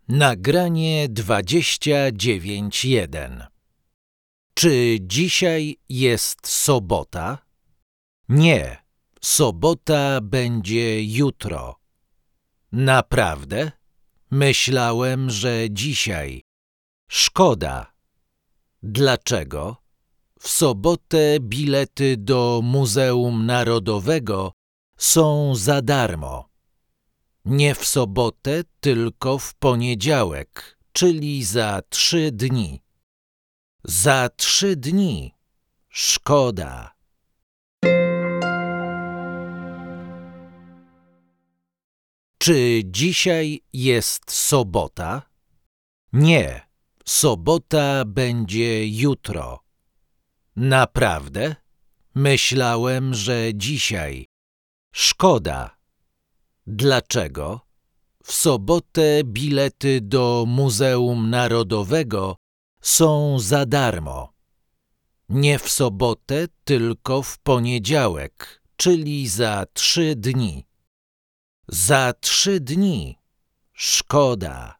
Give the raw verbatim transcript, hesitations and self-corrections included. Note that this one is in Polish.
Nagranie dwadzieścia dziewięć jeden. Czy dzisiaj jest sobota? Nie, sobota będzie jutro. Naprawdę? Myślałem, że dzisiaj. Szkoda. Dlaczego? W sobotę bilety do Muzeum Narodowego są za darmo. Nie w sobotę, tylko w poniedziałek, czyli za trzy dni. Za trzy dni. Szkoda. Czy dzisiaj jest sobota? Nie, sobota będzie jutro. Naprawdę? Myślałem, że dzisiaj. Szkoda. Dlaczego? W sobotę bilety do Muzeum Narodowego są za darmo. Nie w sobotę, tylko w poniedziałek, czyli za trzy dni. Za trzy dni. Szkoda.